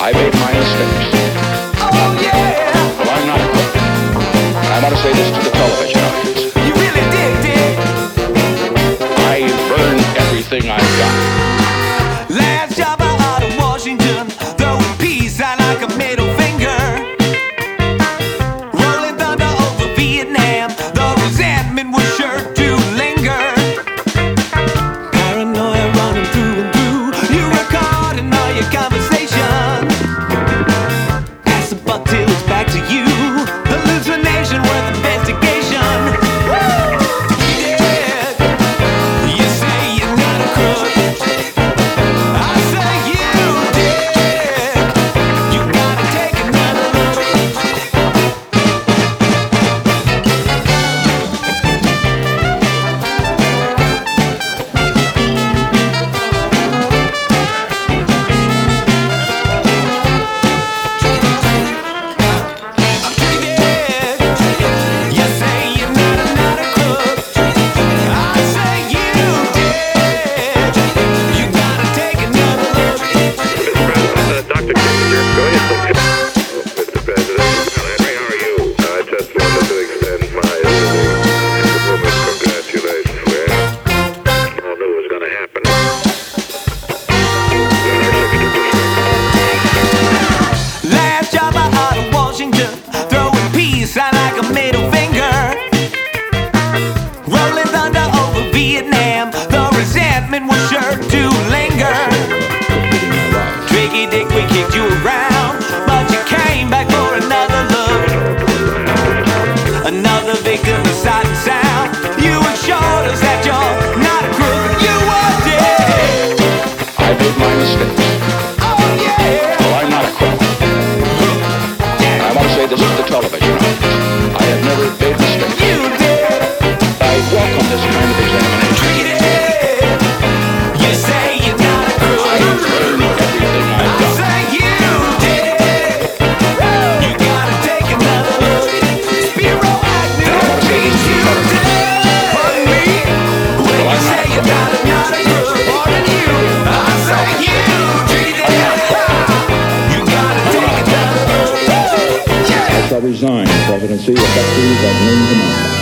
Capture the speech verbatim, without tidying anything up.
I made my mistakes. Oh yeah. Well, I'm not a crook. And I want to say this to the television audience. You really did, did. I burned everything I've got. Last job out of Washington, throwing peace out like a middle finger. Rolling thunder over Vietnam, the resentment was sure to linger. Paranoia running through and through, you were caught in all your conversation. Pass the buck till it's back to you. Hallucination worth investigation. Woo! Yeah. You say you're not a crook. I say you did. You gotta take another look. You say you're not a, not a crook. I say you did. You gotta take another look. Uh, Doctor Kissinger, go ahead. Mister President, Henry, how are you? I just wanted to extend my warmest congratulations. Well, all knew it was going to happen. Last job out of Washington, throwing peace out like a middle finger. Rolling thunder over Vietnam, the resentment was sure to linger. Tricky Dick, we kicked you around, but you came back for another look. Another victim of sight and sound. You assured us that you're not a crook. You were dead. I made my mistakes. Oh yeah. Well, I'm not a crook. And I want to say this to the television audience. I have never made mistakes. You did. I welcome this kind of examination. Treat it. You say you're not a I crook. burned everything I've I got. say you did. You gotta take another look. Spiro Agnew treats you dead. Pardon me? When you say you're not a, not a crook. Pardon you. I say you treat it. You gotta take another look. Yeah. I shall resign the presidency effective at noon tomorrow.